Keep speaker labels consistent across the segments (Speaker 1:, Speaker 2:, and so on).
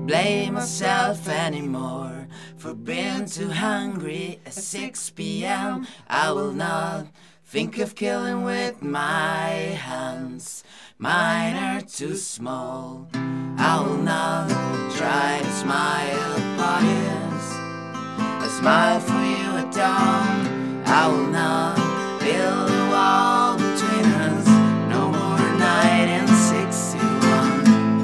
Speaker 1: blame myself anymore for being too hungry at 6 p.m. I will not think of killing with my hands. Mine are too small. I will not try to smile upon it. I smile for you at dawn. I will not build a wall between us. No more 1961.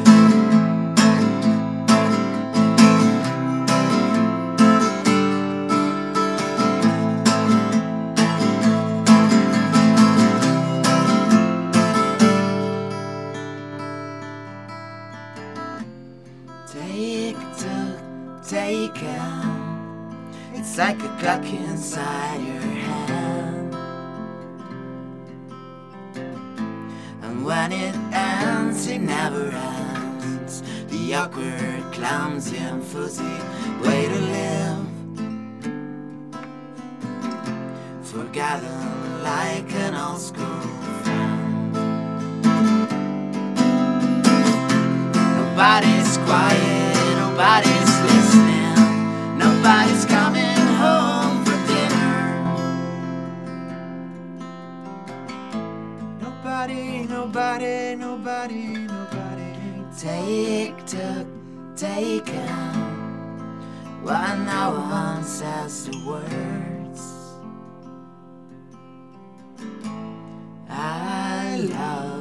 Speaker 1: Take it. It's like a clock inside your hand, and when it ends, it never ends. The awkward, clumsy and fuzzy way to live, forgotten like an old school friend. Nobody's quiet, nobody's listening, nobody's coming home for dinner. Nobody. Take it. When no one says the words I love.